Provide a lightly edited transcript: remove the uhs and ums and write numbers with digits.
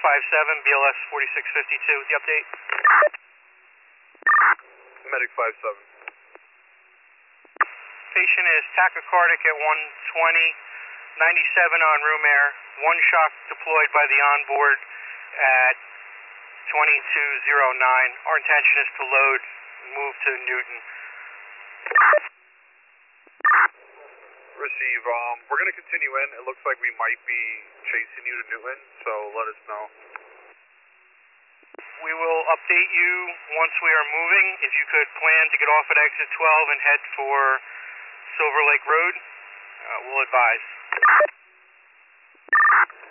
BLS 4652, the update. Medic 57. Patient is tachycardic at 120, 97 on room air, one shock deployed by the onboard at 2209. Our intention is to load and move to Newton. Receive. We're going to continue in. It looks like we might be chasing you to Newton, so let us know. We will update you once we are moving. If you could plan to get off at exit 12 and head for Silver Lake Road, we'll advise.